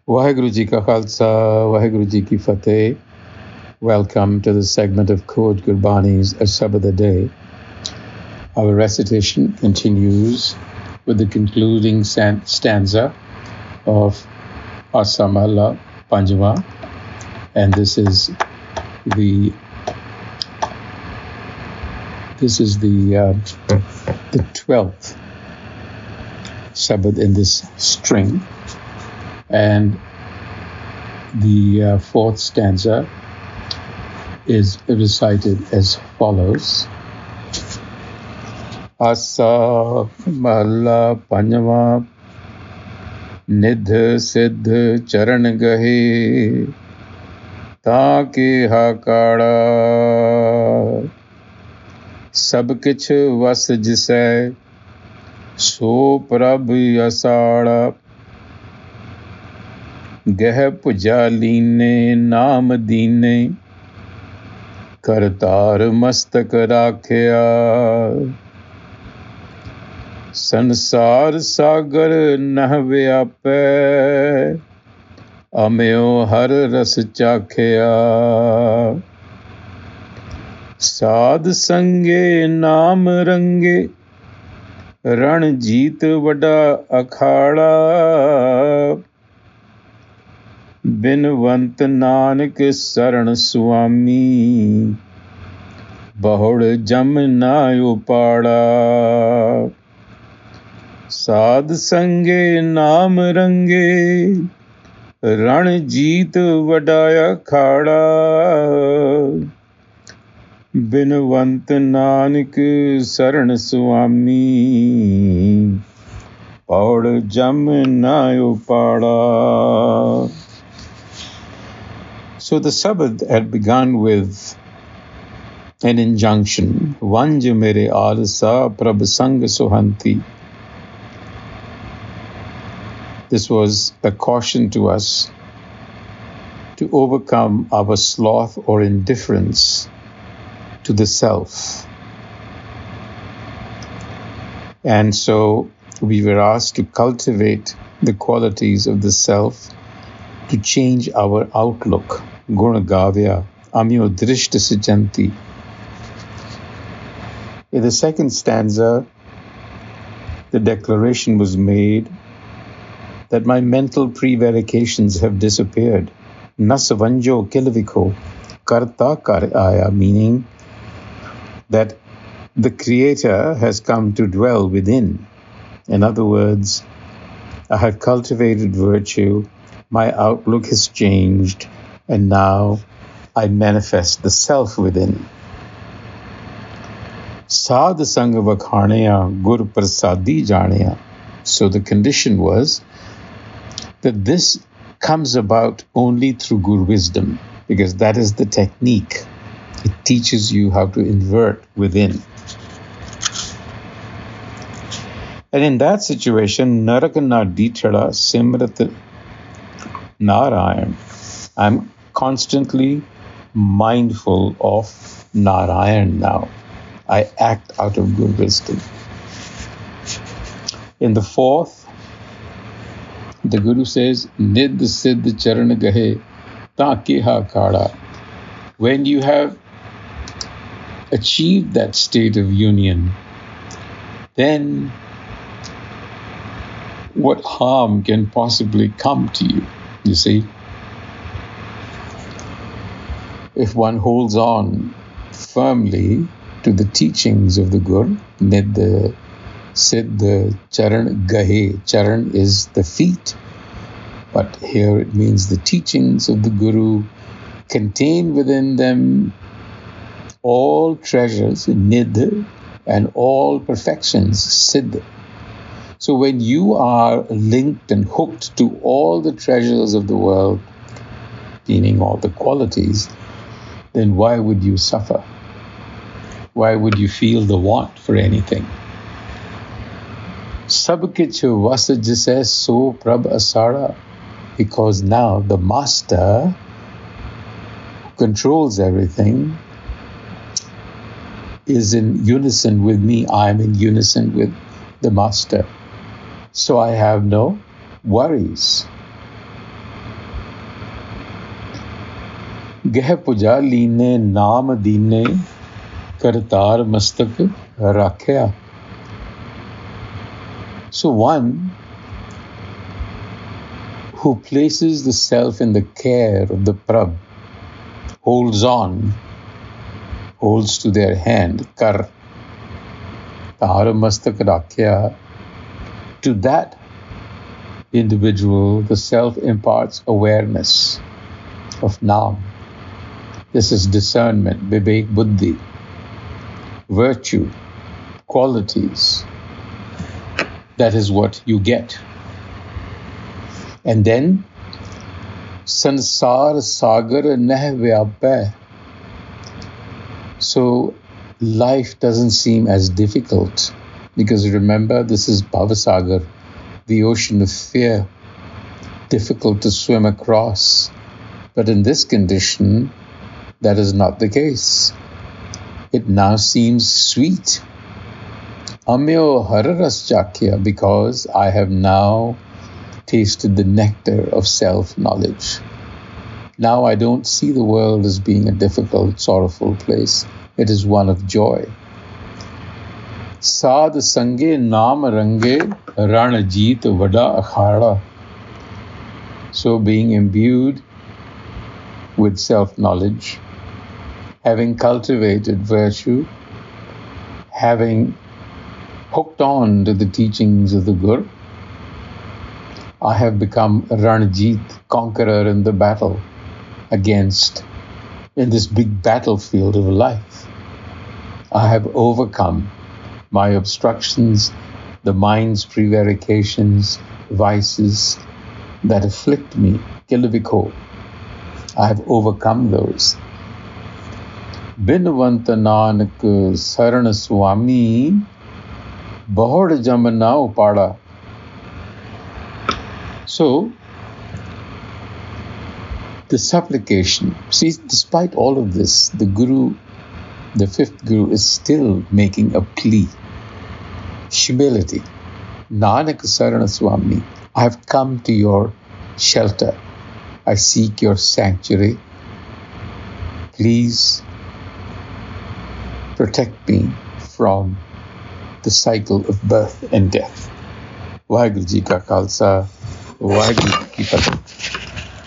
Waheguru Ji Ka Khalsa, Waheguru Ji Ki Fateh. Welcome to the segment of Code Gurbani's A Sabad a Day. Our recitation continues with the concluding stanza of Asamala Panjwa, and this is the 12th Sabad in this string. And the fourth stanza is recited as follows. Asa Mala Panjava Nidh Siddh Charan Gahe Taake Hakara Sab Kich Vas Jisai So Prabh Asara Geh Puja Line Naam Dine Kartar Mastak Rakhya Sansar Sagar Nah Vyape Amyo Har Ras Chakhya Sad Sange Naam Range Ran Jeet Vada Akhada Binwant Nanak Saran Swami Bahud Jamna Upada Sad Sange Naam Range Ran Jeet Vadaya Khada Binwant Nanak Saran Swami Bahud Jamna Upada. So the Sabad had begun with an injunction, Vanj mere alsa prabh sang sohanti. This was a caution to us to overcome our sloth or indifference to the self. And so we were asked to cultivate the qualities of the self, to change our outlook. Guna Gavya, Amyo Drishta Sijanti. In the second stanza, the declaration was made that my mental prevarications have disappeared. Nasavanjo Kilaviko Karta Kar Aya, meaning that the Creator has come to dwell within. In other words, I have cultivated virtue, my outlook has changed, and now I manifest the self within. Sad Sangha Vakhanaya Gur Prasadi Janaya. So the condition was that this comes about only through Guru wisdom, because that is the technique. It teaches you how to invert within. And in that situation, Narakana Dithada Simrat Narayan, I'm constantly mindful of Narayan now. I act out of good wisdom. In the fourth, the Guru says, Nidh Siddh Charan Gahe Takeha Kada. When you have achieved that state of union, then what harm can possibly come to you? You see, if one holds on firmly to the teachings of the Guru, Nidh Siddh Charan Gahe. Charan is the feet, but here it means the teachings of the Guru contain within them all treasures, Nidh, and all perfections, Siddh. So when you are linked and hooked to all the treasures of the world, meaning all the qualities, then why would you suffer? Why would you feel the want for anything? Sab kich vas jise so prabh asara. Because now the master who controls everything is in unison with me. I am in unison with the master. So I have no worries. ਗਹਿ ਪੁਜਾ ਲੀਨੇ ਨਾਮ ਦੀਨੇ ਕਰਤਾਰ ਮਸਤਕ ਰਾਖਿਆ. So one who places the self in the care of the Prabh, holds on, holds to their hand, kar, tar mastak rakhya, to that individual, the self imparts awareness of Naam. This is discernment, vivek buddhi, virtue, qualities. That is what you get. And then, sansar sagar neh vyapay. So, life doesn't seem as difficult. Because remember, this is Bhavasagar, the ocean of fear, difficult to swim across. But in this condition, that is not the case. It now seems sweet. Amyo hararas chakya, because I have now tasted the nectar of self-knowledge. Now I don't see the world as being a difficult, sorrowful place. It is one of joy. Sad sange naam range ran jeet vada akhada. So being imbued with self-knowledge, having cultivated virtue, having hooked on to the teachings of the Guru, I have become Ranjit, conqueror in the battle in this big battlefield of life. I have overcome my obstructions, the mind's prevarications, vices that afflict me, Kilavikho. I have overcome those. Binvant Nanak Saran Swami Bahod Jamana Upada. So, the supplication, see, despite all of this, the Guru, the fifth Guru, is still making a plea. Humility. Nanak Sarana Swami, I have come to your shelter. I seek your sanctuary. Please protect me from the cycle of birth and death. Vaheguru Ji Ka Khalsa, Vaheguru Ji Ki Fateh.